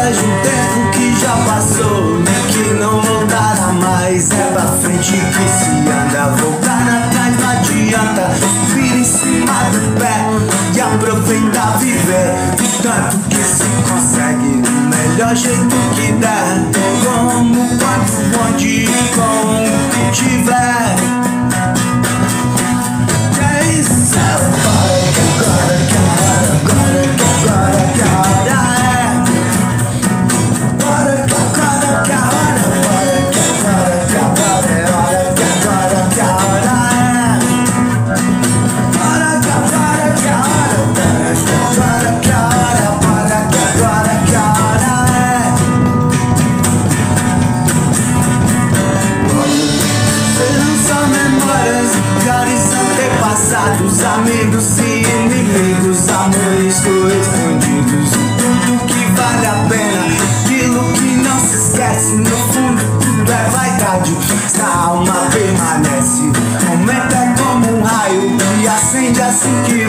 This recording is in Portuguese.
lembranças de um tempo que já passou e que não voltará mais. É pra frente que se anda, voltar atrás não adianta. Vira em cima do pé e aproveitar viver, tanto que se consegue do melhor jeito que der, como, quando, onde e com o que tiver. É isso, agora passados, amigos e inimigos, amores correspondidos, tudo que vale a pena, aquilo que não se esquece, no fundo tudo é vaidade, se a alma permanece, momento é como um raio que acende assim que